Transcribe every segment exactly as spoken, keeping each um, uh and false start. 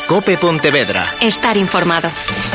COPE Pontevedra. Estar informado.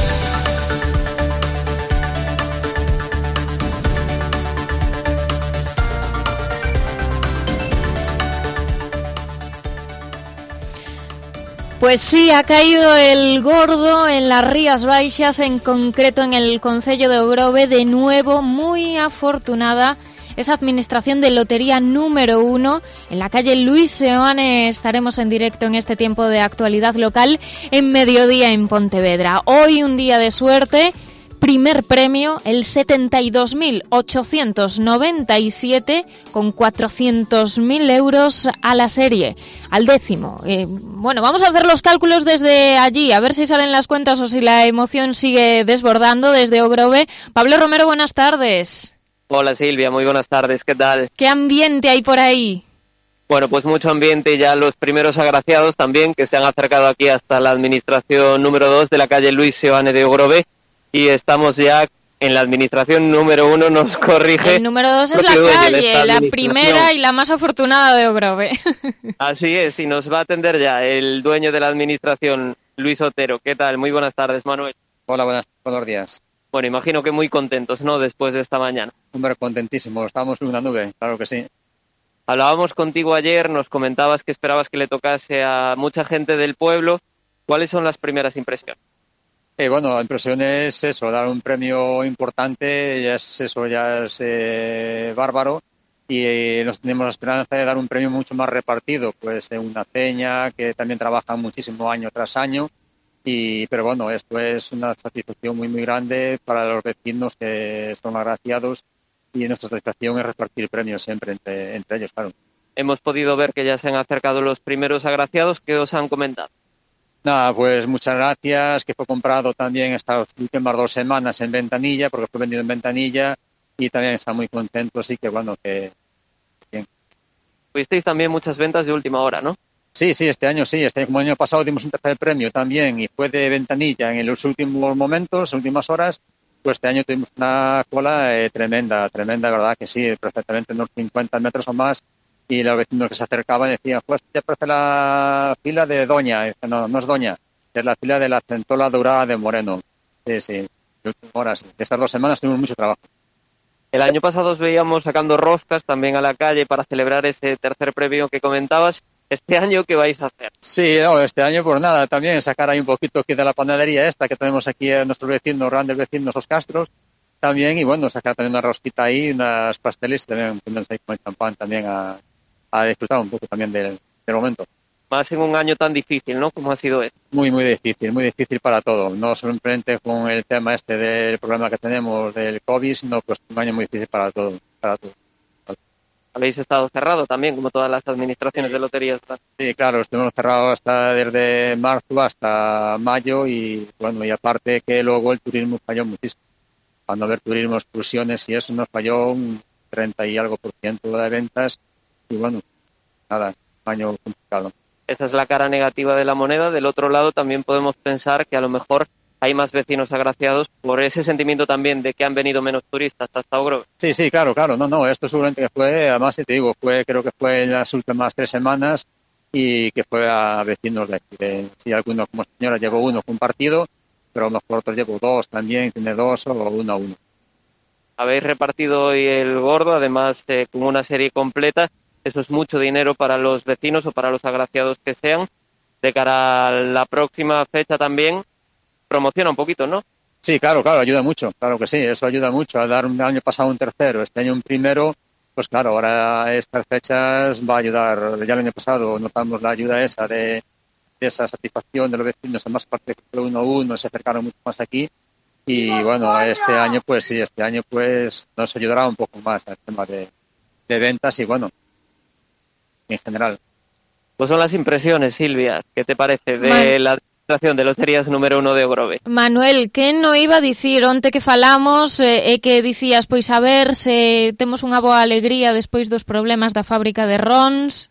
Pues sí, ha caído el gordo en las Rías Baixas, en concreto en el concello de Ogrove. De nuevo, muy afortunada esa administración de lotería número uno. En la calle Luis Seoane estaremos en directo en este tiempo de actualidad local en mediodía en Pontevedra. Hoy un día de suerte. Primer premio, el setenta y dos mil ochocientos noventa y siete, con cuatrocientos mil euros a la serie, al décimo. Eh, bueno, vamos a hacer los cálculos desde allí, a ver si salen las cuentas o si la emoción sigue desbordando desde Ogrove. Pablo Romero, buenas tardes. Hola Silvia, muy buenas tardes, ¿qué tal? ¿Qué ambiente hay por ahí? Bueno, pues mucho ambiente, ya los primeros agraciados también, que se han acercado aquí hasta la administración número dos de la calle Luis Seoane de Ogrove. Y estamos ya en la administración número uno, nos corrige. El número dos es la calle, la primera y la más afortunada de Ogrove. Así es, y nos va a atender ya el dueño de la administración, Luis Otero. ¿Qué tal? Muy buenas tardes, Manuel. Hola, buenas, buenos días. Bueno, imagino que muy contentos, ¿no?, después de esta mañana. Hombre, contentísimos, estamos en una nube, claro que sí. Hablábamos contigo ayer, nos comentabas que esperabas que le tocase a mucha gente del pueblo. ¿Cuáles son las primeras impresiones? Eh, bueno, la impresión es eso, dar un premio importante, ya es eso, ya es eh, bárbaro, y eh, nos tenemos la esperanza de dar un premio mucho más repartido, pues en una peña que también trabaja muchísimo año tras año, y pero bueno, esto es una satisfacción muy muy grande para los vecinos que son agraciados, y nuestra satisfacción es repartir premios siempre entre, entre ellos, claro. Hemos podido ver que ya se han acercado los primeros agraciados. ¿Qué os han comentado? Nada, pues muchas gracias, que fue comprado también estas últimas dos semanas en Ventanilla, porque fue vendido en Ventanilla, y también está muy contento, así que bueno, que bien. Tuvisteis también muchas ventas de última hora, ¿no? Sí, sí, este año sí, este año, como el año pasado dimos un tercer premio también, y fue de Ventanilla en los últimos momentos, en últimas horas, pues este año tuvimos una cola eh, tremenda, tremenda, verdad que sí, perfectamente unos cincuenta metros o más. Y los vecinos que se acercaban decían, pues ya parece la fila de Doña. Dice, no, no es Doña, es la fila de la Centola Dorada de Moreno. Sí, sí, de últimas horas. Estas dos semanas tuvimos mucho trabajo. El año pasado os veíamos sacando roscas también a la calle para celebrar ese tercer premio que comentabas. ¿Este año qué vais a hacer? Sí, no, este año pues nada, también sacar ahí un poquito aquí de la panadería esta que tenemos aquí a nuestros vecinos, grandes vecinos, los Castros, también, y bueno, sacar también una rosquita ahí, unas pasteles, y también ponernos ahí con el champán también a... a disfrutar un poco también del, del momento. Más en un año tan difícil, ¿no?, como ha sido este. Muy, muy difícil, muy difícil para todo. No solamente con el tema este del problema que tenemos del COVID, sino pues un año muy difícil para todo. Para todo. Habéis estado cerrado también, como todas las administraciones de loterías. Sí, claro, estuvimos cerrados hasta desde marzo hasta mayo, y bueno, y aparte que luego el turismo falló muchísimo. Cuando ver turismo, excursiones y eso, nos falló un treinta y algo por ciento de ventas. Y bueno, nada, un año complicado. Esa es la cara negativa de la moneda. Del otro lado también podemos pensar que a lo mejor hay más vecinos agraciados por ese sentimiento también de que han venido menos turistas hasta Ogrove. Sí, sí, claro, claro. No, no, esto seguramente que fue, además te digo, fue, creo que fue en las últimas tres semanas, y que fue a vecinos de aquí. De, sí, algunos como señora llevó uno compartido, pero a lo mejor otros llevo dos también, tiene dos o uno a uno. Habéis repartido hoy el gordo, además eh, con una serie completa. Eso es mucho dinero para los vecinos o para los agraciados que sean. De cara a la próxima fecha también, promociona un poquito, ¿no? Sí, claro, claro, ayuda mucho, claro que sí, eso ayuda mucho. A dar un año pasado un tercero, este año un primero, pues claro, ahora estas fechas va a ayudar. Ya el año pasado notamos la ayuda esa de, de esa satisfacción de los vecinos, además parte de uno a uno, se acercaron mucho más aquí. Y bueno, este año pues sí, este año pues nos ayudará un poco más al tema de, de ventas y bueno, en general. Pues son las impresiones, Silvia, ¿qué te parece de Man... la administración de loterías número uno de Ogrove? Manuel, que no iba a dicir onte que falamos e eh, que dicías, pois a ver se temos unha boa alegría despois dos problemas da fábrica de Rons.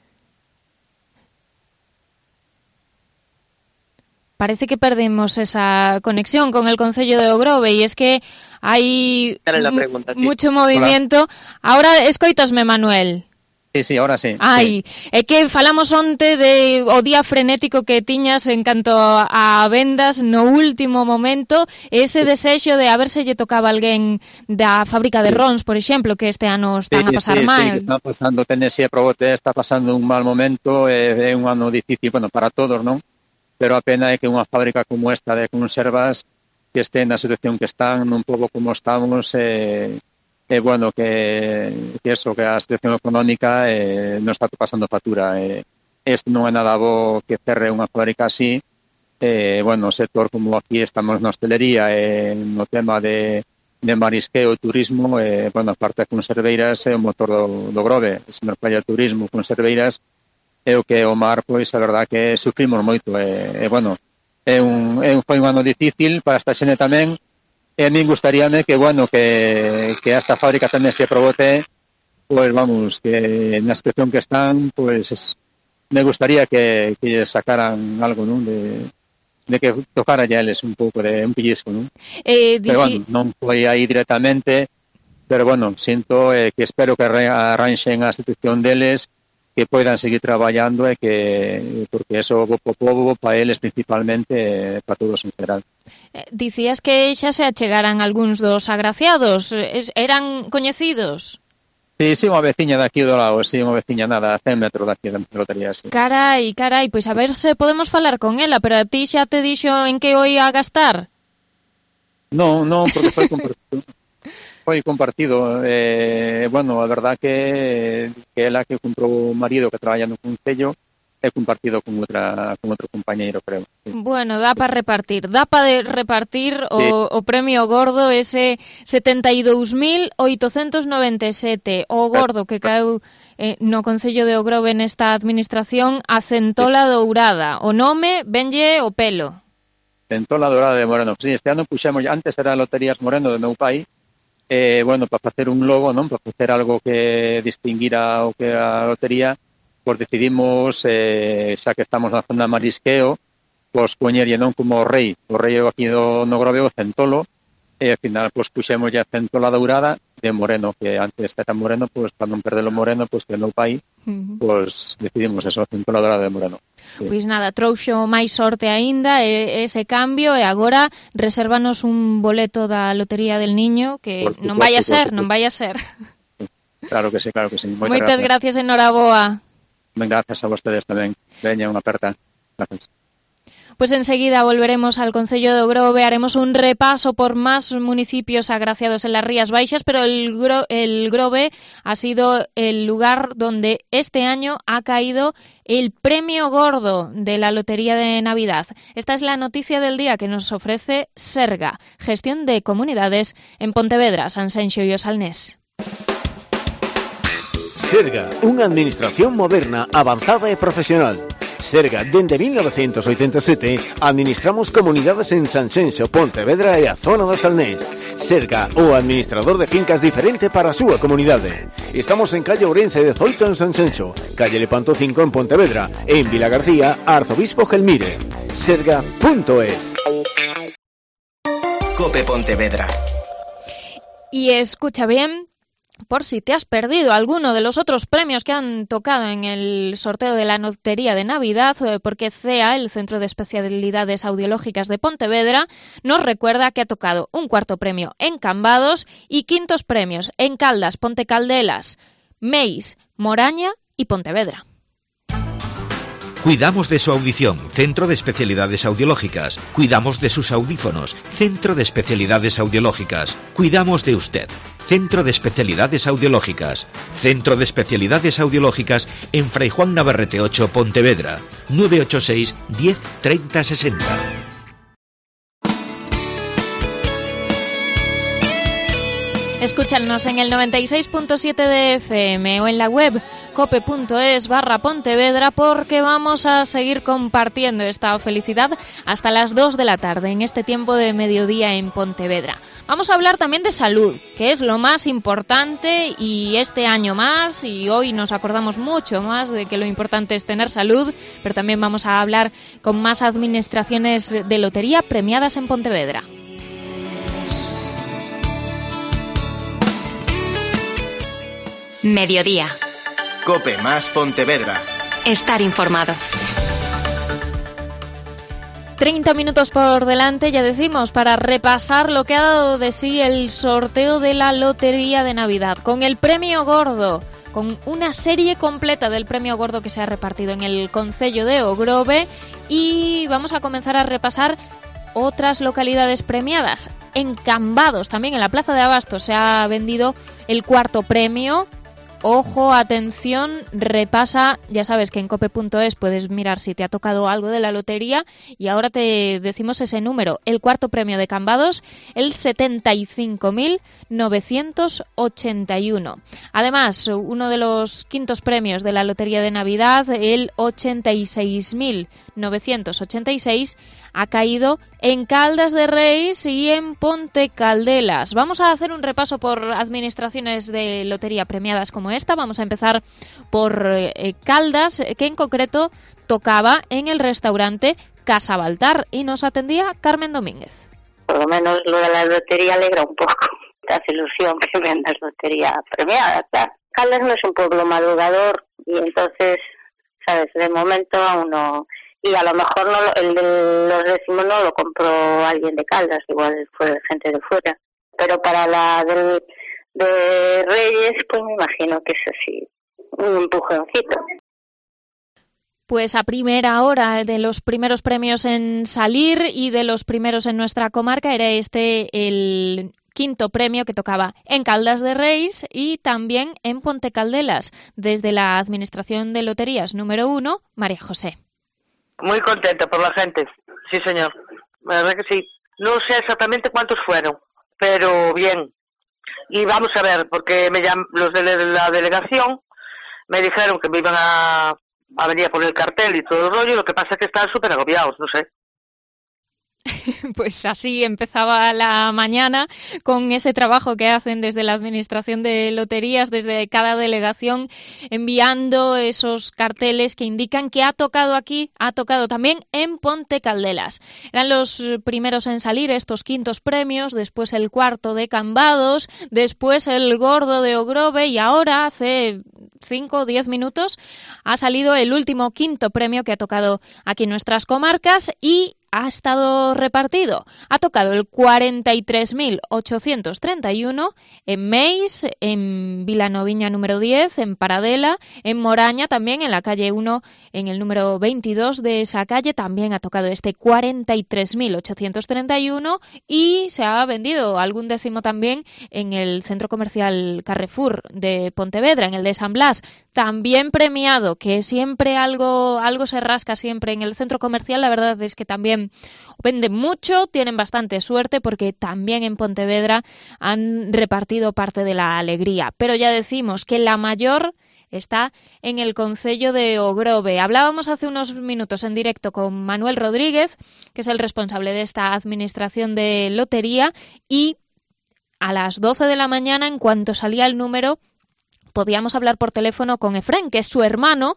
Parece que perdemos esa conexión con el concello de Ogrove e es que hai pregunta, mucho movimiento. Hola. Ahora escoitasme, Manuel. Sí, sí, ahora sí. Ai, sí. É que falamos onte de o día frenético que tiñas en canto a vendas no último momento, ese desexo de a ver se lle tocaba alguén da fábrica de Rons, por exemplo, que este ano están sí, a pasar sí, mal. Sí, que está pasando, Tennessee Probote está pasando un mal momento, é, é un ano difícil, bueno, para todos, non? Pero a pena é que unha fábrica como esta de conservas que este na situación que están, un pouco como estamos, eh, é bueno que, que eso, que a situación económica eh, non está pasando factura. Eh, este non é nada bo que cerre unha fábrica así. Eh, bueno, o sector como aquí estamos na hostelería, eh, no tema de, de marisqueo, turismo, eh, bueno, a parte de conserveiras é o motor do, do Grove. Se nos falla o turismo, conserveiras, é o que o mar, pois, a verdad que sufrimos moito. E, eh, bueno, é un, é un, foi un ano difícil para esta xene tamén. E a mí gustaríame que, bueno, que, que esta fábrica tamén se aprobote, pues vamos, que na situación que están, pues me gustaría que, que sacaran algo, ¿no? De, de que tocara ya eles un pouco de un pellizco, ¿no? Eh, dici... Pero bueno, non foi aí directamente, pero bueno, sinto eh, que espero que arranxen a situación deles, que poidan seguir traballando e que, porque eso bo po povo, para eles principalmente, para todos en general. Dicías que xa se achegaran algúns dos agraciados, eran coñecidos? Sí, sí, unha veciña daqui do lado, sí, unha veciña nada, a cen metros daqui da lotería, sí. Carai, carai, pois a ver se podemos falar con ela, pero a ti xa te dixo en que o ia a gastar? Non, non, porque foi compartido. Foi compartido, eh, bueno, a verdad que que ela que comprou o marido que traballa no concello é compartido con outra con outro compañeiro, creo. Sí. Bueno, dá para repartir, dá para repartir o, sí. o premio gordo ese setenta e dous mil oitocentos noventa e sete, o gordo que caeu eh, no Concello de O Grove nesta administración, a Centola sí. Dourada. O nome venlle o pelo. Centola Dourada de Moreno. Sí, este ano puxemos, antes era Loterías Moreno de meu pai, eh, bueno, para facer un logo, non, para facer algo que distinguira o que a lotería, pois decidimos, eh, xa que estamos na zona marisqueo, pois poñerlle non como o rei, o rei aquí do no Grove o Centolo, e ao final pois puxemos ya Centola Dourada de Moreno, que antes era Moreno, pois para non perder o Moreno, pois que no pai, uh-huh. pois decidimos eso, Centola Dourada de Moreno. Sí. Pois nada, trouxo máis sorte aínda ese cambio e agora resérvanos un boleto da Lotería del Niño que supuesto, non vai a ser, non vai a ser. Claro que sí, claro que sí. Moitas, Moitas gracias, gracias enhoraboa. Ben, gracias a vostedes tamén. Veña unha aperta. Gracias. Pues enseguida volveremos al Concello de O Grove, haremos un repaso por más municipios agraciados en las Rías Baixas, pero el, Gro- el Grove ha sido el lugar donde este año ha caído el premio gordo de la Lotería de Navidad. Esta es la noticia del día que nos ofrece Serga, gestión de comunidades en Pontevedra, Sanxenxo y O Salnés. Serga, unha administración moderna, avanzada e profesional. Serga, dende mil novecentos oitenta e sete, administramos comunidades en Sanxenxo, Pontevedra e a zona do Salnés. Serga, o administrador de fincas diferente para a súa comunidade. Estamos en calle Ourense dezoito en Sanxenxo, calle Lepanto cinco en Pontevedra e en Vila García, Arzobispo Gelmire. Serga punto es. Cope Pontevedra. Y escucha bien, por si te has perdido alguno de los otros premios que han tocado en el sorteo de la Lotería de Navidad, porque C E A, el Centro de Especialidades Audiológicas de Pontevedra, nos recuerda que ha tocado un cuarto premio en Cambados y quintos premios en Caldas, Pontecaldelas, Meis, Moraña y Pontevedra. Cuidamos de su audición, Centro de Especialidades Audiológicas. Cuidamos de sus audífonos, Centro de Especialidades Audiológicas. Cuidamos de usted, Centro de Especialidades Audiológicas. Centro de Especialidades Audiológicas en Fray Juan Navarrete ocho, Pontevedra. nueve ocho seis, diez, treinta, sesenta. Escúchanos en el noventa y seis punto siete de F M o en la web cope punto es barra Pontevedra, porque vamos a seguir compartiendo esta felicidad hasta las dos de la tarde en este tiempo de mediodía en Pontevedra. Vamos a hablar también de salud, que es lo más importante, y este año más, y hoy nos acordamos mucho más de que lo importante es tener salud, pero también vamos a hablar con más administraciones de lotería premiadas en Pontevedra. Mediodía. Cope más Pontevedra. Estar informado. treinta minutos por delante, ya decimos, para repasar lo que ha dado de sí el sorteo de la Lotería de Navidad, con el premio gordo, con una serie completa del premio gordo que se ha repartido en el concello de Ogrove, y vamos a comenzar a repasar otras localidades premiadas. En Cambados, también en la Plaza de Abastos, se ha vendido el cuarto premio. Ojo, atención, repasa, ya sabes que en cope punto es puedes mirar si te ha tocado algo de la lotería, y ahora te decimos ese número. El cuarto premio de Cambados, el setenta y cinco mil novecientos ochenta y uno. Además, uno de los quintos premios de la Lotería de Navidad, el ochenta y seis mil novecientos ochenta y seis, ha caído en Caldas de Reis y en Ponte Caldelas. Vamos a hacer un repaso por administraciones de lotería premiadas como esta. Vamos a empezar por eh, Caldas, que en concreto tocaba en el restaurante Casa Baltar, y nos atendía Carmen Domínguez. Por lo menos lo de la lotería alegra un poco. Te hace ilusión que vendas lotería premiada, claro. Caldas no es un pueblo madrugador y entonces, sabes, de momento aún no. Y a lo mejor no lo, el de los décimos no lo compró alguien de Caldas, igual fue gente de fuera. Pero para la del, de Reyes, pues me imagino que es así, un empujoncito. Pues a primera hora de los primeros premios en salir y de los primeros en nuestra comarca era este el quinto premio que tocaba en Caldas de Reis y también en Ponte Caldelas. Desde la Administración de Loterías número uno, María José. Muy contenta por la gente, sí señor, la verdad que sí. No sé exactamente cuántos fueron, pero bien. Y vamos a ver, porque me llam- los de la delegación me dijeron que me iban a, a venir a poner el cartel y todo el rollo, lo que pasa es que están súper agobiados, no sé. Pues así empezaba la mañana, con ese trabajo que hacen desde la Administración de Loterías, desde cada delegación, enviando esos carteles que indican que ha tocado aquí, ha tocado también en Ponte Caldelas. Eran los primeros en salir estos quintos premios, después el cuarto de Cambados, después el gordo de Ogrove, y ahora, hace cinco o diez minutos, ha salido el último quinto premio que ha tocado aquí en nuestras comarcas y ha estado repartido. Ha tocado el cuarenta y tres mil ochocientos treinta y uno en Meis, en Vilanoviña número diez, en Paradela, en Moraña también, en la calle uno, en el número veintidós de esa calle, también ha tocado este cuarenta y tres mil ochocientos treinta y uno, y se ha vendido algún décimo también en el centro comercial Carrefour de Pontevedra, en el de San Blas, también premiado, que siempre algo, algo se rasca siempre en el centro comercial. La verdad es que también venden mucho, tienen bastante suerte porque también en Pontevedra han repartido parte de la alegría. Pero ya decimos que la mayor está en el concello de Ogrove. Hablábamos hace unos minutos en directo con Manuel Rodríguez, que es el responsable de esta administración de lotería, y a las doce de la mañana, en cuanto salía el número, podíamos hablar por teléfono con Efrén, que es su hermano,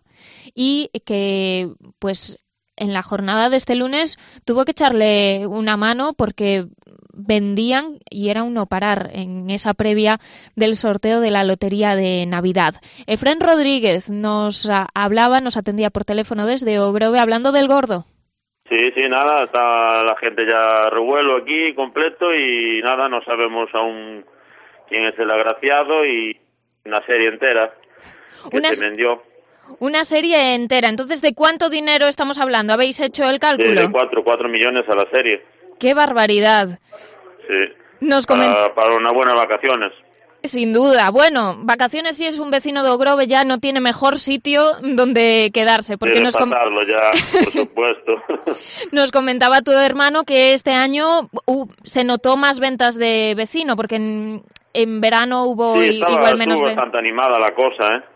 y que pues en la jornada de este lunes tuvo que echarle una mano porque vendían y era un no parar en esa previa del sorteo de la Lotería de Navidad. Efrén Rodríguez nos hablaba, nos atendía por teléfono desde Ogrove, hablando del gordo. Sí, sí, nada, está la gente ya revuelo aquí, completo, y nada, no sabemos aún quién es el agraciado y una serie entera que Una... se vendió. Una serie entera. Entonces, ¿de cuánto dinero estamos hablando? ¿Habéis hecho el cálculo? Sí, de cuatro, cuatro millones a la serie. ¡Qué barbaridad! Sí, Nos para, coment... para unas buenas vacaciones. Sin duda. Bueno, vacaciones, si es un vecino de Ogrove, ya no tiene mejor sitio donde quedarse. Porque sí, nos com... pasarlo ya, por supuesto. Nos comentaba tu hermano que este año uh, se notó más ventas de vecino, porque en, en verano hubo sí, estaba, igual menos estuvo ven... bastante animada la cosa, ¿eh?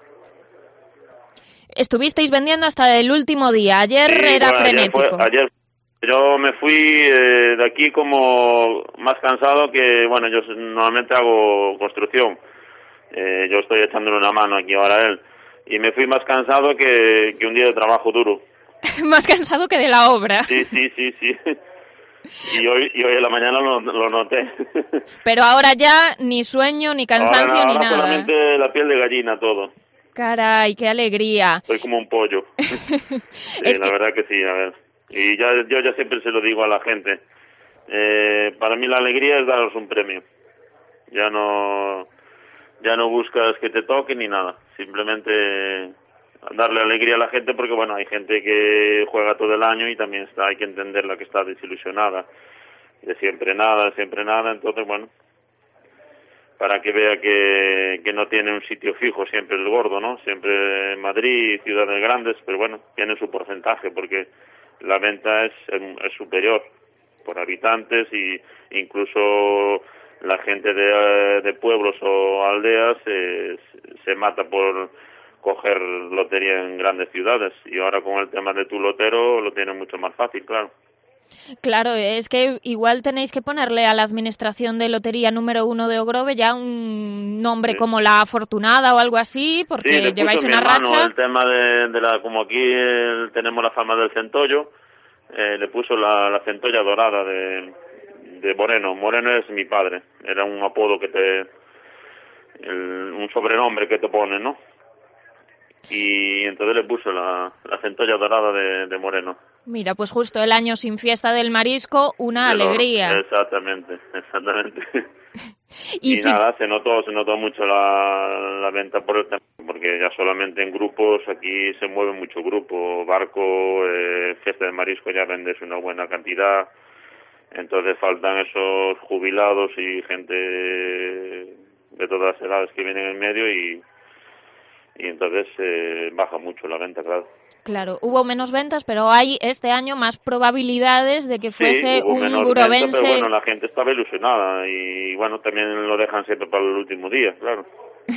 Estuvisteis vendiendo hasta el último día. Ayer sí, era bueno, frenético. Ayer, fue, ayer yo me fui eh, de aquí como más cansado que, bueno, yo normalmente hago construcción. Eh, yo estoy echándole una mano aquí ahora a él. Y me fui más cansado que, que un día de trabajo duro. Más cansado que de la obra. Sí, sí, sí, sí. Y hoy, y hoy en la mañana lo, lo noté. Pero ahora ya ni sueño, ni cansancio, ahora, ahora ni nada. Solamente la piel de gallina, todo. Caray, qué alegría. Soy como un pollo. Sí, Es la que- verdad que sí, a ver. Y ya, yo ya siempre se lo digo a la gente. Eh, para mí la alegría es daros un premio. Ya no, ya no buscas que te toque ni nada. Simplemente darle alegría a la gente, porque bueno, hay gente que juega todo el año y también está, hay que entenderla, que está desilusionada. De siempre nada, siempre nada. Entonces, bueno, para que vea que, que no tiene un sitio fijo siempre el gordo, ¿no? Siempre Madrid, ciudades grandes, pero bueno, tiene su porcentaje, porque la venta es, es superior por habitantes, y incluso la gente de, de pueblos o aldeas eh, se mata por coger lotería en grandes ciudades, y ahora con el tema de tu lotero lo tiene mucho más fácil, claro. Claro, es que igual tenéis que ponerle a la administración de lotería número uno de Ogrove ya un nombre Sí. como la Afortunada o algo así, porque Sí, le lleváis puso mi una hermano racha. el tema de, de la, como aquí el- tenemos la fama del centollo, eh, le puso la, la centolla dorada de, de Moreno. Moreno es mi padre, era un apodo que te, el- un sobrenombre que te ponen, ¿no? Y entonces le puso la, la centolla dorada de, de Moreno. Mira, pues justo el año sin fiesta del marisco, una Del oro. alegría. Exactamente, exactamente. Y Y, si- nada, se notó, se notó mucho la, la venta por el tema, porque ya solamente en grupos, aquí se mueve mucho grupo, barco, eh, fiesta de marisco ya vendes una buena cantidad, entonces faltan esos jubilados y gente de todas las edades que vienen en medio, y, y entonces eh, baja mucho la venta, claro. Claro, hubo menos ventas, pero hay este año más probabilidades de que fuese Sí, hubo un menos venta, gurovense. pero bueno, la gente estaba ilusionada, y bueno, también lo dejan siempre para el último día, claro.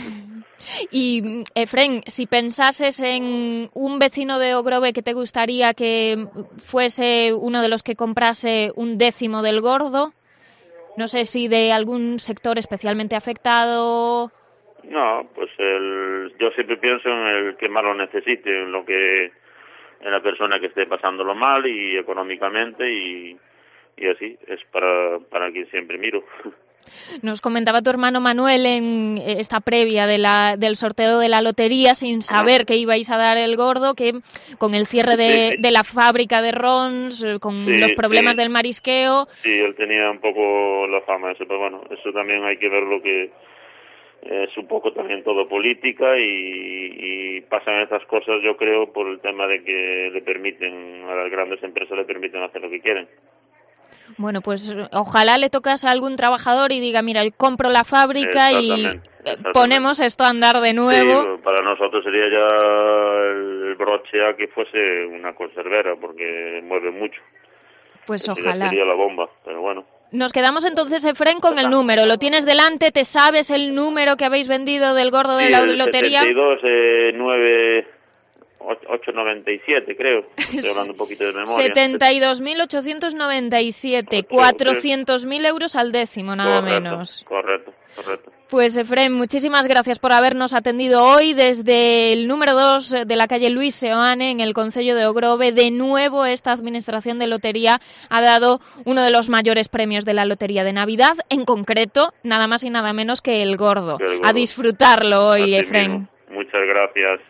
Y, Efrén, si pensases en un vecino de Ogrove que te gustaría que fuese uno de los que comprase un décimo del gordo, no sé si de algún sector especialmente afectado. No, pues el, yo siempre pienso en el que más lo necesite, en lo que, en la persona que esté pasándolo mal y económicamente, y, y así es para, para quien siempre miro. Nos comentaba tu hermano Manuel en esta previa de la, del sorteo de la lotería, sin saber que ibais a dar el gordo, que con el cierre de, Sí, sí. de la fábrica de Rons, eh, con Sí, los problemas sí. del marisqueo. Sí, él tenía un poco la fama de eso, pero bueno, eso también hay que ver lo que es un poco también todo política, y, y pasan estas cosas, yo creo, por el tema de que le permiten, a las grandes empresas le permiten hacer lo que quieren. Bueno, pues ojalá le tocase a algún trabajador y diga, mira, yo compro la fábrica y Exactamente, exactamente. ponemos esto a andar de nuevo. Sí, para nosotros sería ya el broche a que fuese una conservera, porque mueve mucho. Pues Eso ya ojalá. sería la bomba, pero bueno. Nos quedamos entonces, Efrén, con el número. Lo tienes delante, ¿te sabes el número que habéis vendido del gordo de Sí, la el lotería? setenta y dos, eh, nueve, ocho noventa y siete, creo. Estoy hablando un poquito de memoria. setenta y dos mil ochocientos noventa y siete, Ocho, cuatrocientos mil euros al décimo, nada Correcto, menos. Correcto, correcto. Pues, Efrén, muchísimas gracias por habernos atendido hoy desde el número dos de la calle Luis Seoane, en el concello de Ogrove. De nuevo, esta administración de lotería ha dado uno de los mayores premios de la lotería de Navidad, en concreto, nada más y nada menos que el gordo. Que el A gordo. disfrutarlo hoy, Así Efrén. mismo. Muchas gracias.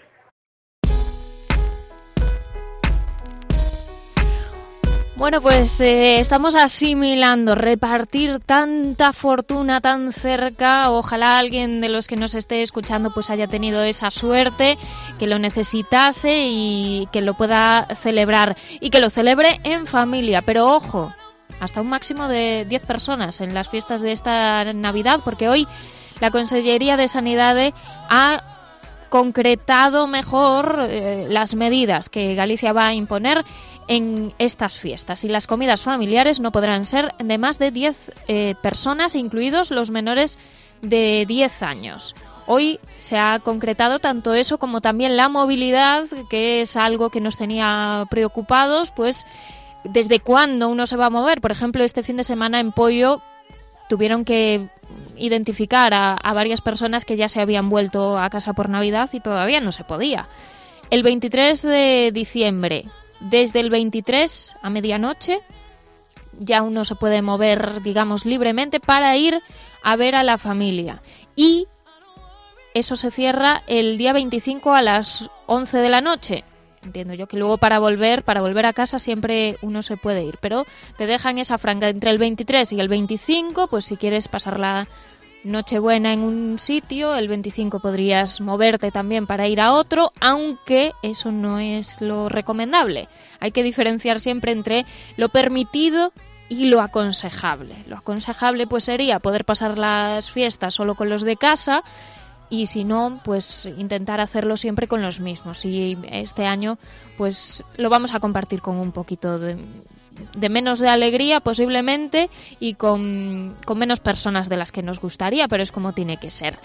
Bueno, pues eh, estamos asimilando repartir tanta fortuna tan cerca. Ojalá alguien de los que nos esté escuchando pues haya tenido esa suerte, que lo necesitase y que lo pueda celebrar. Y que lo celebre en familia. Pero ojo, hasta un máximo de diez personas en las fiestas de esta Navidad, porque hoy la Consellería de Sanidad ha concretado mejor eh, las medidas que Galicia va a imponer en estas fiestas, y las comidas familiares no podrán ser de más de diez eh, personas, incluidos los menores de diez años. Hoy se ha concretado tanto eso como también la movilidad, que es algo que nos tenía preocupados, pues desde cuándo uno se va a mover. Por ejemplo, este fin de semana en Poio tuvieron que identificar a, a varias personas que ya se habían vuelto a casa por Navidad y todavía no se podía. El veintitrés de diciembre, desde el veintitrés a medianoche, ya uno se puede mover, digamos, libremente para ir a ver a la familia. Y eso se cierra el día veinticinco a las once de la noche. Entiendo yo que luego para volver, para volver a casa siempre uno se puede ir, pero te dejan esa franja entre el veintitrés y el veinticinco, pues si quieres pasar la Nochebuena en un sitio, el veinticinco podrías moverte también para ir a otro, aunque eso no es lo recomendable. Hay que diferenciar siempre entre lo permitido y lo aconsejable. Lo aconsejable pues sería poder pasar las fiestas solo con los de casa, y si no, pues intentar hacerlo siempre con los mismos. Y este año pues lo vamos a compartir con un poquito de, de menos de alegría posiblemente, y con, con menos personas de las que nos gustaría, pero es como tiene que ser.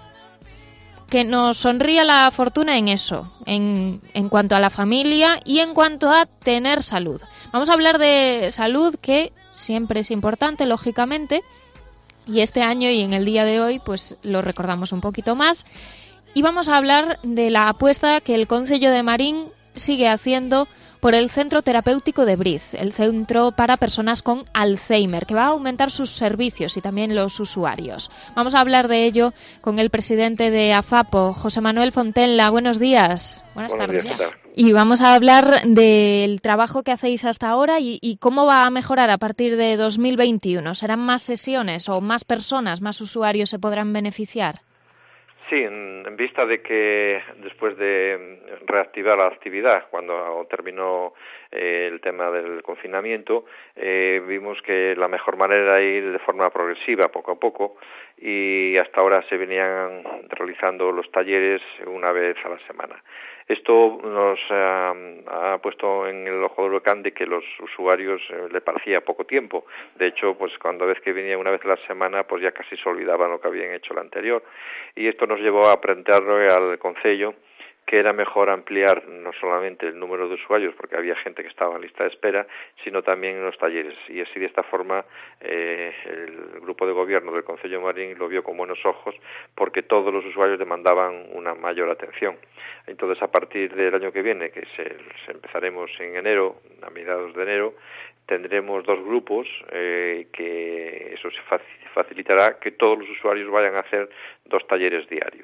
Que nos sonría la fortuna en eso, en, en cuanto a la familia y en cuanto a tener salud. Vamos a hablar de salud, que siempre es importante, lógicamente, y este año y en el día de hoy pues lo recordamos un poquito más. Y vamos a hablar de la apuesta que el Concello de Marín sigue haciendo por el Centro Terapéutico de Briz, el centro para personas con Alzheimer, que va a aumentar sus servicios y también los usuarios. Vamos a hablar de ello con el presidente de AFAPO, José Manuel Fontenla. Buenos días. Buenas, Buenas tardes. Días, ¿qué tal? Y vamos a hablar del trabajo que hacéis hasta ahora y, y cómo va a mejorar a partir de dos mil veintiuno. ¿Serán más sesiones o más personas, más usuarios se podrán beneficiar? Sí, en, en vista de que después de reactivar la actividad, cuando terminó eh, el tema del confinamiento, eh, vimos que la mejor manera era ir de forma progresiva, poco a poco, y hasta ahora se venían realizando los talleres una vez a la semana. Esto nos eh, ha puesto en el ojo del huracán de que los usuarios eh, le parecía poco tiempo. De hecho, pues cuando vez que venía una vez a la semana, pues ya casi se olvidaban lo que habían hecho la anterior. Y esto nos llevó a plantearle al Concello que era mejor ampliar no solamente el número de usuarios, porque había gente que estaba en lista de espera, sino también en los talleres. Y así, de esta forma, eh, el grupo de gobierno del Concello de Marín lo vio con buenos ojos, porque todos los usuarios demandaban una mayor atención. Entonces, a partir del año que viene, que se, se empezaremos en enero, a mediados de enero, tendremos dos grupos, eh, que eso se facilitará que todos los usuarios vayan a hacer dos talleres diarios.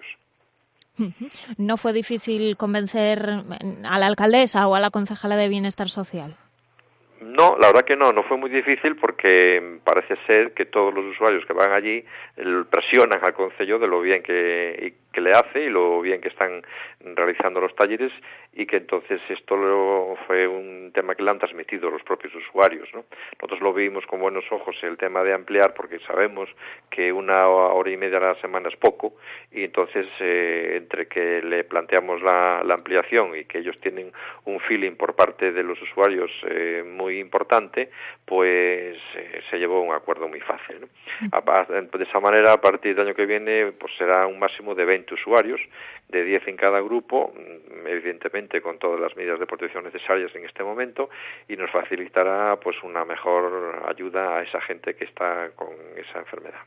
¿No fue difícil convencer a la alcaldesa o a la concejala de Bienestar Social? No, la verdad que no, no fue muy difícil, porque parece ser que todos los usuarios que van allí presionan al Concello de lo bien que, que le hace y lo bien que están realizando los talleres, y que entonces esto lo, fue un tema que le han transmitido los propios usuarios, ¿no? Nosotros lo vimos con buenos ojos el tema de ampliar, porque sabemos que una hora y media a la semana es poco, y entonces eh, entre que le planteamos la, la ampliación y que ellos tienen un feeling por parte de los usuarios eh, muy muy importante, pues eh, se llevó un acuerdo muy fácil, ¿no? A, de esa manera, a partir del año que viene, pues será un máximo de veinte usuarios, de diez en cada grupo, evidentemente con todas las medidas de protección necesarias en este momento, y nos facilitará pues una mejor ayuda a esa gente que está con esa enfermedad.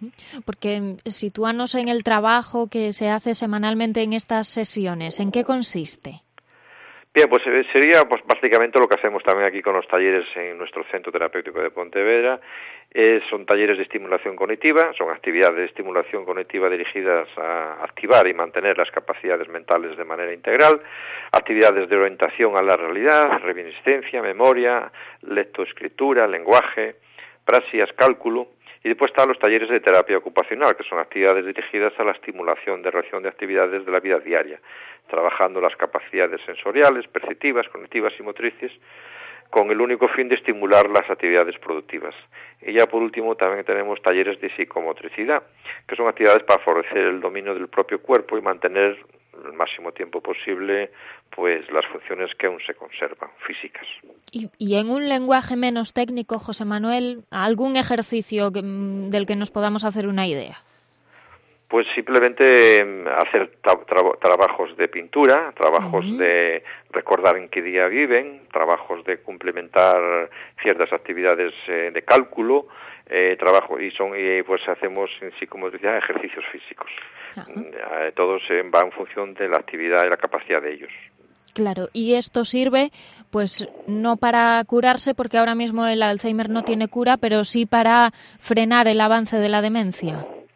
Porque sitúanos en el trabajo que se hace semanalmente en estas sesiones, ¿en qué consiste? Bien, pues sería pues básicamente lo que hacemos también aquí con los talleres en nuestro Centro Terapéutico de Pontevedra. Eh, son talleres de estimulación cognitiva, son actividades de estimulación cognitiva dirigidas a activar y mantener las capacidades mentales de manera integral, actividades de orientación a la realidad, reminiscencia, memoria, lectoescritura, lenguaje, praxias, cálculo. Y después están los talleres de terapia ocupacional, que son actividades dirigidas a la estimulación de realización de actividades de la vida diaria, trabajando las capacidades sensoriales, perceptivas, cognitivas y motrices, con el único fin de estimular las actividades productivas. Y ya por último también tenemos talleres de psicomotricidad, que son actividades para favorecer el dominio del propio cuerpo y mantener el máximo tiempo posible pues las funciones que aún se conservan, físicas. Y, y en un lenguaje menos técnico, José Manuel, ¿algún ejercicio que, del que nos podamos hacer una idea? Pues simplemente hacer tra- tra- trabajos de pintura, trabajos uh-huh. de recordar en qué día viven, trabajos de complementar ciertas actividades eh, de cálculo, eh, trabajo y son y pues hacemos en psicomotricidad ejercicios físicos. Uh-huh. Eh, todo se va en función de la actividad y la capacidad de ellos. Claro, y esto sirve, pues, no para curarse, porque ahora mismo el Alzheimer no tiene cura, pero sí para frenar el avance de la demencia.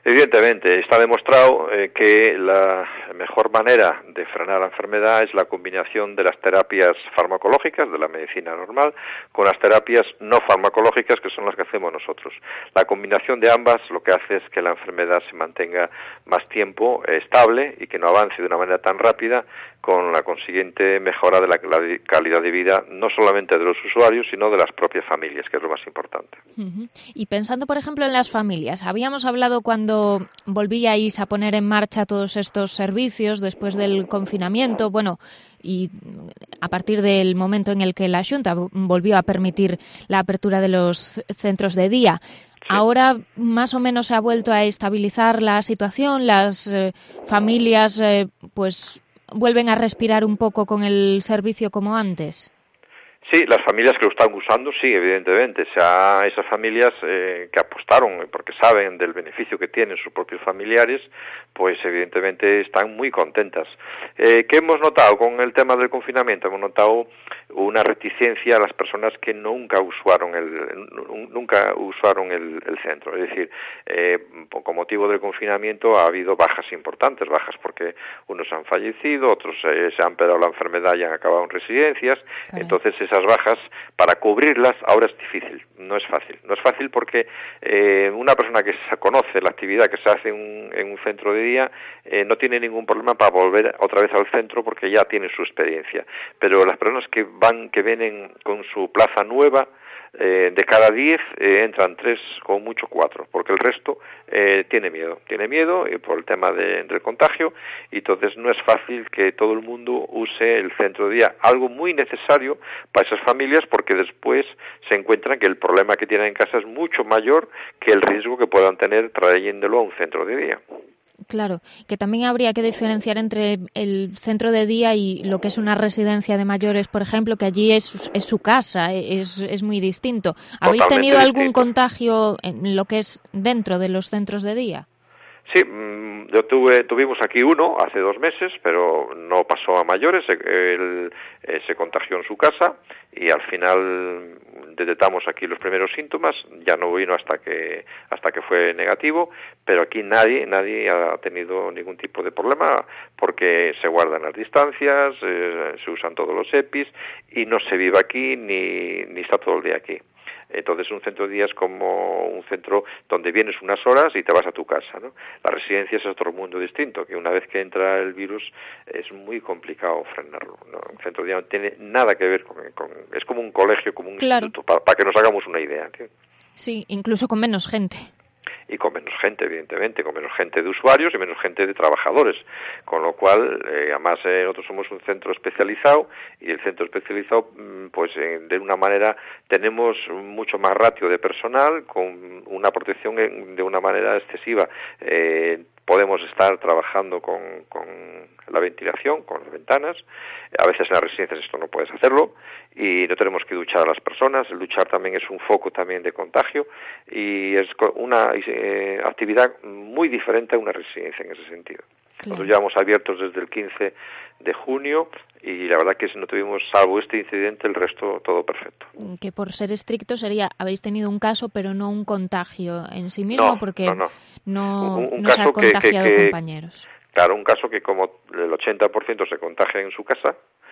Evidentemente, está demostrado eh, que la mejor manera de frenar la enfermedad es la combinación de las terapias farmacológicas, de la medicina normal, con las terapias no farmacológicas, que son las que hacemos nosotros. La combinación de ambas lo que hace es que la enfermedad se mantenga más tiempo eh, estable y que no avance de una manera tan rápida, con la consiguiente mejora de la calidad de vida, no solamente de los usuarios, sino de las propias familias, que es lo más importante. Uh-huh. Y pensando, por ejemplo, en las familias, habíamos hablado cuando volvíais a poner en marcha todos estos servicios después del confinamiento, bueno, y a partir del momento en el que la Xunta volvió a permitir la apertura de los centros de día. Sí. Ahora más o menos se ha vuelto a estabilizar la situación, las eh, familias eh, pues vuelven a respirar un poco con el servicio como antes. Sí, las familias que lo están usando, sí, evidentemente. O sea, esas familias eh, que apostaron porque saben del beneficio que tienen sus propios familiares, pues evidentemente están muy contentas. Eh, ¿Qué hemos notado con el tema del confinamiento? Hemos notado una reticencia a las personas que nunca usaron el nunca usaron el, el centro. Es decir, eh, con motivo del confinamiento ha habido bajas importantes, bajas porque unos han fallecido, otros eh, se han pegado la enfermedad y han acabado en residencias. Caray. Entonces esas bajas, para cubrirlas ahora es difícil, no es fácil. No es fácil porque eh, una persona que se conoce la actividad que se hace en un, en un centro de día eh, no tiene ningún problema para volver otra vez al centro porque ya tiene su experiencia. Pero las personas que van, que vienen con su plaza nueva, Eh, de cada diez eh, entran tres, como mucho cuatro, porque el resto eh, tiene miedo, tiene miedo eh, por el tema de, del contagio, y entonces no es fácil que todo el mundo use el centro de día, algo muy necesario para esas familias, porque después se encuentran que el problema que tienen en casa es mucho mayor que el riesgo que puedan tener trayéndolo a un centro de día. Claro, que también habría que diferenciar entre el centro de día y lo que es una residencia de mayores, por ejemplo, que allí es, es su casa, es, es muy distinto. ¿Habéis Totalmente tenido distinto. algún contagio en lo que es dentro de los centros de día? Sí, yo tuve, tuvimos aquí uno hace dos meses, pero no pasó a mayores, él, él se contagió en su casa y al final detectamos aquí los primeros síntomas, ya no vino hasta que hasta que fue negativo, pero aquí nadie nadie ha tenido ningún tipo de problema porque se guardan las distancias, eh, se usan todos los EPIs y no se vive aquí ni, ni está todo el día aquí. Entonces un centro de día es como un centro donde vienes unas horas y te vas a tu casa, ¿no? La residencia es otro mundo distinto, que una vez que entra el virus es muy complicado frenarlo, ¿no? Un centro de día no tiene nada que ver con... con es como un colegio, como un claro. instituto, para, para que nos hagamos una idea, ¿sí? Sí, incluso con menos gente. Y con menos gente, evidentemente, con menos gente de usuarios y menos gente de trabajadores, con lo cual, eh, además eh, nosotros somos un centro especializado y el centro especializado, pues eh, de una manera tenemos mucho más ratio de personal con una protección en, de una manera excesiva. Eh, podemos estar trabajando con, con la ventilación, con las ventanas. A veces en las residencias esto no puedes hacerlo y no tenemos que duchar a las personas. El duchar también es un foco también de contagio y es una eh, actividad muy diferente a una residencia en ese sentido. Claro. Nosotros llevamos abiertos desde el quince de junio y la verdad que si no tuvimos, salvo este incidente, el resto todo perfecto. Que por ser estricto sería, habéis tenido un caso pero no un contagio en sí mismo, no, porque no, no, no, un, un no se ha contagiado que, que, que, compañeros. Claro, un caso que como el ochenta por ciento se contagia en su casa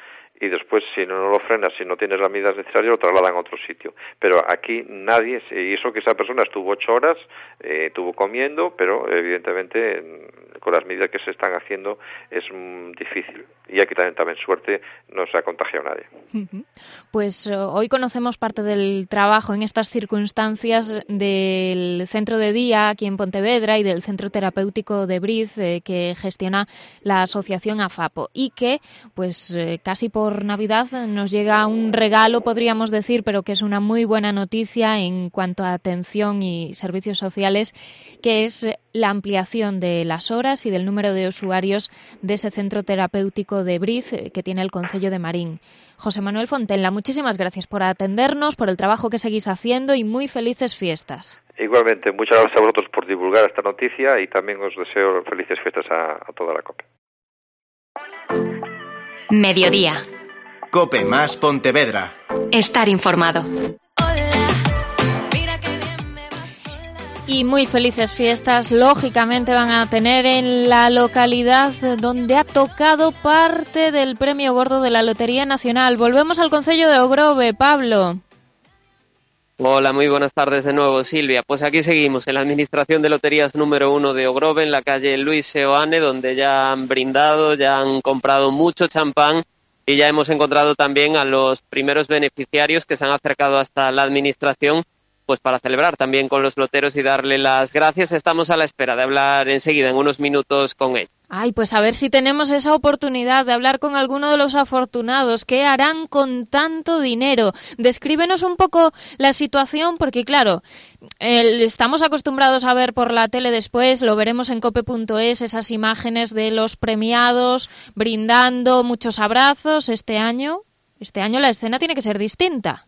y después si no, no lo frenas, si no tienes las medidas necesarias, lo trasladan a otro sitio. Pero aquí nadie, y eso que esa persona estuvo ocho horas, eh, estuvo comiendo, pero evidentemente con las medidas que se están haciendo es mm, difícil. Y aquí también, también suerte, no se ha contagiado nadie. Pues uh, hoy conocemos parte del trabajo en estas circunstancias del centro de día aquí en Pontevedra y del centro terapéutico de Briz eh, que gestiona la asociación AFAPO y que pues eh, casi por Navidad nos llega un regalo, podríamos decir, pero que es una muy buena noticia en cuanto a atención y servicios sociales, que es la ampliación de las horas y del número de usuarios de ese centro terapéutico de Briz que tiene el concello de Marín. José Manuel Fontenla, muchísimas gracias por atendernos, por el trabajo que seguís haciendo y muy felices fiestas. Igualmente, muchas gracias a vosotros por divulgar esta noticia y también os deseo felices fiestas a, a toda la COPE. Mediodía. COPE más Pontevedra. Estar informado. Y muy felices fiestas, lógicamente, van a tener en la localidad donde ha tocado parte del premio gordo de la Lotería Nacional. Volvemos al concello de Ogrove, Pablo. Hola, muy buenas tardes de nuevo, Silvia. Pues aquí seguimos en la Administración de Loterías número uno de Ogrove, en la calle Luis Seoane, donde ya han brindado, ya han comprado mucho champán y ya hemos encontrado también a los primeros beneficiarios que se han acercado hasta la Administración, pues para celebrar también con los loteros y darle las gracias. Estamos a la espera de hablar enseguida, en unos minutos, con él. Ay, pues a ver si tenemos esa oportunidad de hablar con alguno de los afortunados. ¿Qué harán con tanto dinero? Descríbenos un poco la situación, porque claro, el, estamos acostumbrados a ver por la tele después, lo veremos en cope punto es, esas imágenes de los premiados brindando, muchos abrazos. Este año, este año la escena tiene que ser distinta.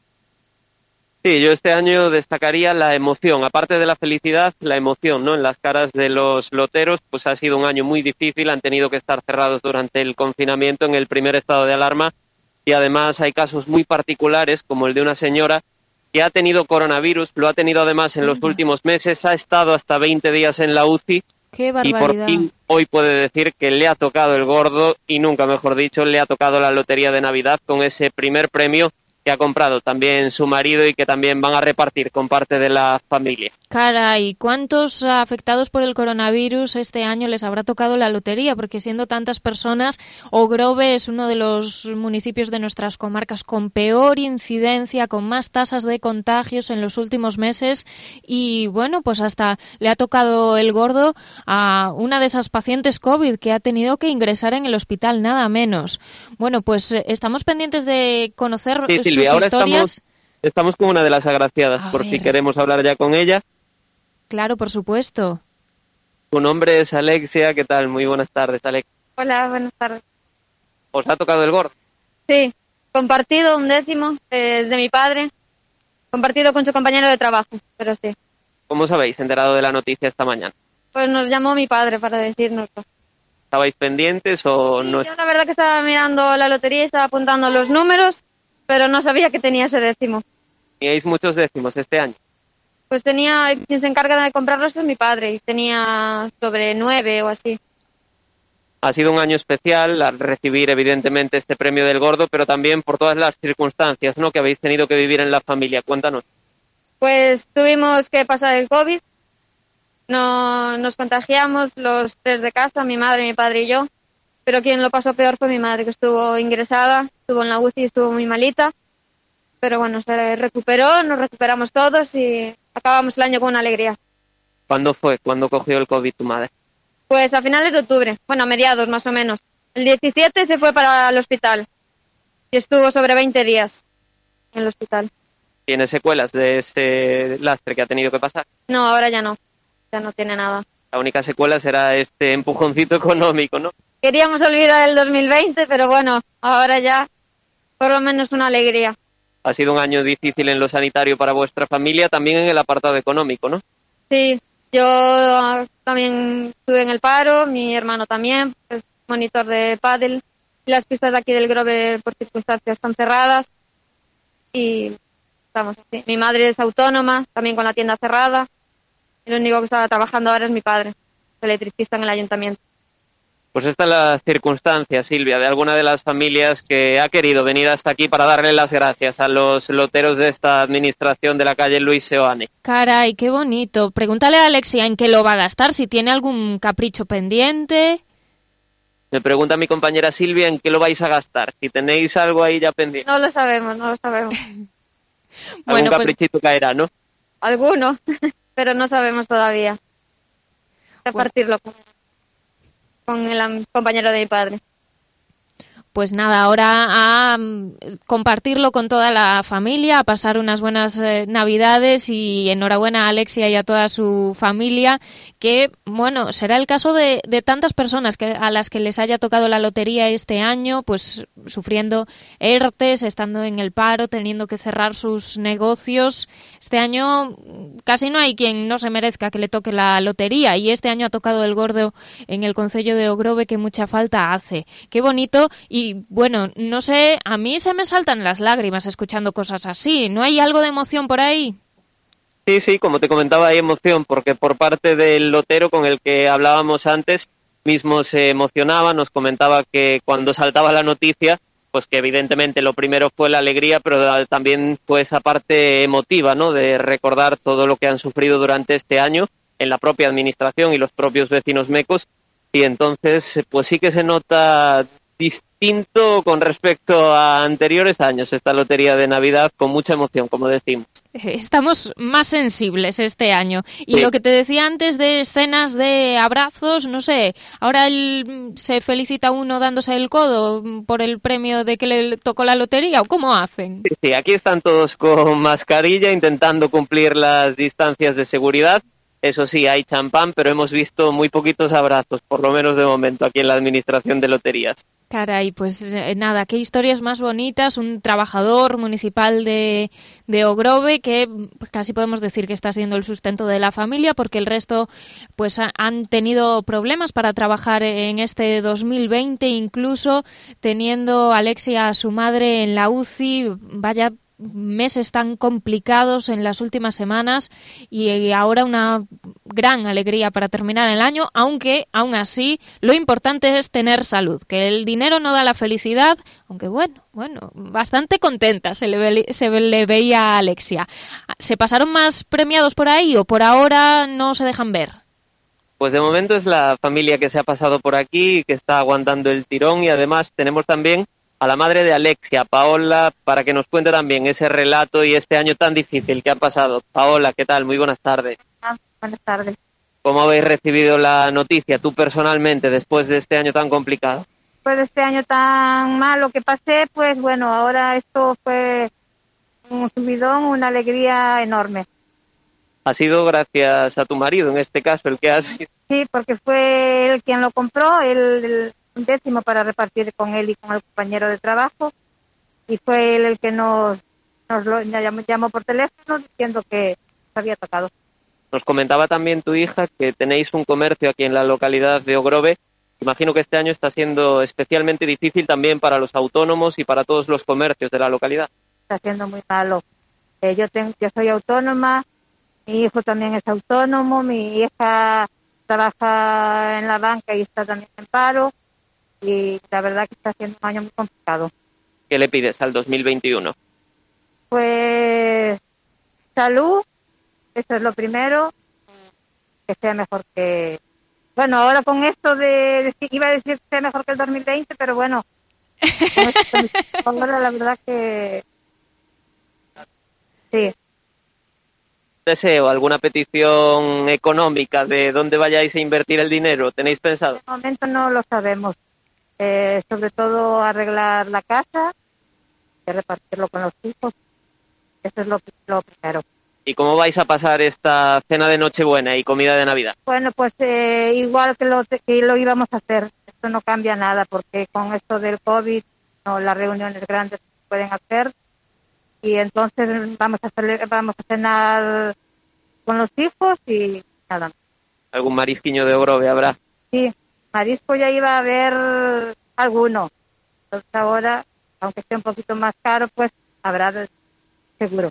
Sí, yo este año destacaría la emoción, aparte de la felicidad, la emoción, ¿no? En las caras de los loteros, pues ha sido un año muy difícil, han tenido que estar cerrados durante el confinamiento en el primer estado de alarma y además hay casos muy particulares, como el de una señora que ha tenido coronavirus, lo ha tenido además en los últimos meses, ha estado hasta veinte días en la U C I. ¡Qué y por fin hoy puede decir que le ha tocado el gordo y nunca mejor dicho, le ha tocado la lotería de Navidad con ese primer premio que ha comprado también su marido y que también van a repartir con parte de la familia. Caray, ¿cuántos afectados por el coronavirus este año les habrá tocado la lotería? Porque siendo tantas personas, Ogrove es uno de los municipios de nuestras comarcas con peor incidencia, con más tasas de contagios en los últimos meses y bueno, pues hasta le ha tocado el gordo a una de esas pacientes COVID que ha tenido que ingresar en el hospital, nada menos. Bueno, pues estamos pendientes de conocer sí, sus Silvia, ahora historias. Estamos, estamos con una de las agraciadas, A por ver. si queremos hablar ya con ella. Claro, por supuesto. Su nombre es Alexia, ¿qué tal? Muy buenas tardes, Alexia. Hola, buenas tardes. ¿Os ha tocado el gordo? Sí, compartido un décimo, eh, es de mi padre, compartido con su compañero de trabajo, pero sí. ¿Cómo os habéis enterado de la noticia esta mañana? Pues nos llamó mi padre para decírnoslo. ¿Estabais pendientes o Sí, no? yo la verdad que estaba mirando la lotería y estaba apuntando los números, pero no sabía que tenía ese décimo. ¿Teníais muchos décimos este año? Pues tenía, quien se encarga de comprarlos es mi padre, y tenía sobre nueve o así. Ha sido un año especial al recibir evidentemente este premio del gordo, pero también por todas las circunstancias, ¿no?, que habéis tenido que vivir en la familia. Cuéntanos. Pues tuvimos que pasar el COVID, no, nos contagiamos los tres de casa, mi madre, mi padre y yo, pero quien lo pasó peor fue mi madre, que estuvo ingresada, estuvo en la U C I, estuvo muy malita, pero bueno, se recuperó, nos recuperamos todos y acabamos el año con una alegría. ¿Cuándo fue? ¿Cuándo cogió el COVID tu madre? Pues a finales de octubre, bueno, a mediados más o menos. El diecisiete se fue para el hospital y estuvo sobre veinte días en el hospital. ¿Tiene secuelas de ese lastre que ha tenido que pasar? No, ahora ya no, ya no tiene nada. La única secuela será este empujoncito económico, ¿no? Queríamos olvidar el dos mil veinte, pero bueno, ahora ya por lo menos una alegría. Ha sido un año difícil en lo sanitario para vuestra familia, también en el apartado económico, ¿no? Sí, yo también estuve en el paro, mi hermano también, es monitor de pádel. Las pistas de aquí del Grove por circunstancias están cerradas y estamos así. Mi madre es autónoma, también con la tienda cerrada. El único que estaba trabajando ahora es mi padre, electricista en el ayuntamiento. Pues esta es la circunstancia, Silvia, de alguna de las familias que ha querido venir hasta aquí para darle las gracias a los loteros de esta administración de la calle Luis Seoane. Caray, qué bonito. Pregúntale a Alexia en qué lo va a gastar, si tiene algún capricho pendiente. Me pregunta mi compañera Silvia en qué lo vais a gastar, si tenéis algo ahí ya pendiente. No lo sabemos, no lo sabemos. Algún Bueno, pues- caprichito caerá, ¿no? Alguno, pero no sabemos todavía. Repartirlo con, con el am- compañero de mi padre. Pues nada, ahora a mm, compartirlo con toda la familia, a pasar unas buenas eh, Navidades y enhorabuena a Alexia y a toda su familia, que, bueno, será el caso de, de tantas personas que a las que les haya tocado la lotería este año, pues sufriendo ERTES, estando en el paro, teniendo que cerrar sus negocios. Este año mm, casi no hay quien no se merezca que le toque la lotería y este año ha tocado el gordo en el concello de Ogrove, que mucha falta hace. Qué bonito. Y Y bueno, no sé, a mí se me saltan las lágrimas escuchando cosas así. ¿No hay algo de emoción por ahí? Sí, sí, como te comentaba, hay emoción, porque por parte del lotero con el que hablábamos antes, mismo se emocionaba, nos comentaba que cuando saltaba la noticia, pues que evidentemente lo primero fue la alegría, pero también fue esa parte emotiva, ¿no?, de recordar todo lo que han sufrido durante este año en la propia administración y los propios vecinos mecos, y entonces pues sí que se nota distinto con respecto a anteriores años esta lotería de Navidad, con mucha emoción, como decimos. Estamos más sensibles este año. Y sí. Lo que te decía antes de escenas de abrazos, no sé, ahora el, se felicita uno dándose el codo por el premio de que le tocó la lotería, ¿o cómo hacen? Sí, sí, aquí están todos con mascarilla intentando cumplir las distancias de seguridad. Eso sí, hay champán, pero hemos visto muy poquitos abrazos, por lo menos de momento, aquí en la Administración de Loterías. Caray, pues eh, nada, qué historias más bonitas. Un trabajador municipal de, de Ogrove que casi podemos decir que está siendo el sustento de la familia, porque el resto pues ha, han tenido problemas para trabajar en este dos mil veinte, incluso teniendo Alexia a su madre en la U C I. Vaya meses tan complicados en las últimas semanas, y ahora una gran alegría para terminar el año, aunque aún así lo importante es tener salud, que el dinero no da la felicidad, aunque bueno, bueno, bastante contenta se le, ve, se le veía a Alexia. ¿Se pasaron más premiados por ahí o por ahora no se dejan ver? Pues de momento es la familia que se ha pasado por aquí, que está aguantando el tirón, y además tenemos también a la madre de Alexia, Paola, para que nos cuente también ese relato y este año tan difícil que ha pasado. Paola, ¿qué tal? Muy buenas tardes. Ah, buenas tardes. ¿Cómo habéis recibido la noticia, tú personalmente, después de este año tan complicado? Pues de este año tan malo que pasé, pues bueno, ahora esto fue un subidón, una alegría enorme. Ha sido gracias a tu marido, en este caso, el que ha sido. Sí, porque fue él quien lo compró, él... El... un décimo para repartir con él y con el compañero de trabajo, y fue él el que nos, nos lo llamó, llamó por teléfono diciendo que se había tocado. Nos comentaba también tu hija que tenéis un comercio aquí en la localidad de Ogrove. Imagino que este año está siendo especialmente difícil también para los autónomos y para todos los comercios de la localidad. Está siendo muy malo. Eh, yo, tengo, yo soy autónoma, mi hijo también es autónomo, mi hija trabaja en la banca y está también en paro. Y la verdad que está siendo un año muy complicado. ¿Qué le pides al dos mil veintiuno? Pues salud, eso es lo primero, que sea mejor que... Bueno, ahora con esto de... de iba a decir que sea mejor que el dos mil veinte, pero bueno, ahora la verdad que... Sí. ¿Deseo alguna petición económica de dónde vayáis a invertir el dinero? ¿Tenéis pensado? De momento no lo sabemos. Eh, sobre todo arreglar la casa y repartirlo con los hijos. Eso es lo, lo primero. ¿Y cómo vais a pasar esta cena de Nochebuena y comida de Navidad? Bueno, pues eh, igual que lo, que lo íbamos a hacer. Esto no cambia nada, porque con esto del COVID no, las reuniones grandes se pueden hacer, y entonces vamos a hacer, vamos a cenar con los hijos y nada. ¿Algún marisquiño de Ogrove habrá? Sí. Marisco ya iba a haber alguno. Entonces ahora, aunque esté un poquito más caro, pues habrá de, seguro.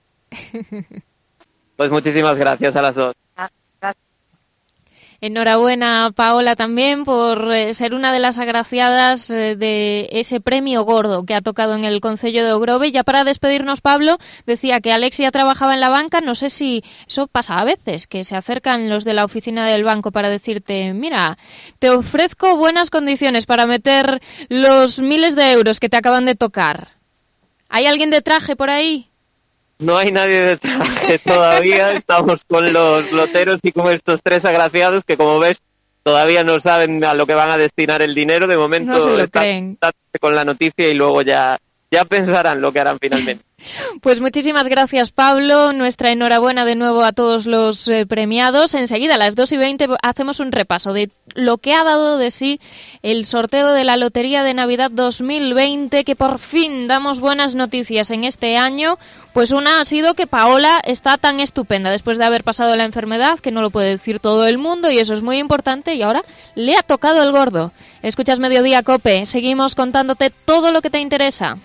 Pues muchísimas gracias a las dos. Ah, gracias. Enhorabuena, Paola, también por eh, ser una de las agraciadas eh, de ese premio gordo que ha tocado en el concello de Ogrove. Ya para despedirnos, Pablo, decía que Alexia trabajaba en la banca. No sé si eso pasa a veces, que se acercan los de la oficina del banco para decirte, mira, te ofrezco buenas condiciones para meter los miles de euros que te acaban de tocar. ¿Hay alguien de traje por ahí? No hay nadie de traje todavía, estamos con los loteros y con estos tres agraciados que, como ves, todavía no saben a lo que van a destinar el dinero. De momento no se lo están, creen. están con la noticia y luego ya, ya pensarán lo que harán finalmente. Pues muchísimas gracias, Pablo. Nuestra enhorabuena de nuevo a todos los eh, premiados. Enseguida, a las dos y veinte, hacemos un repaso de lo que ha dado de sí el sorteo de la Lotería de Navidad dos mil veinte, que por fin damos buenas noticias en este año. Pues una ha sido que Paola está tan estupenda después de haber pasado la enfermedad, que no lo puede decir todo el mundo, y eso es muy importante, y ahora le ha tocado el gordo. Escuchas Mediodía Cope, seguimos contándote todo lo que te interesa.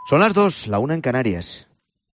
Son las dos, la una en Canarias.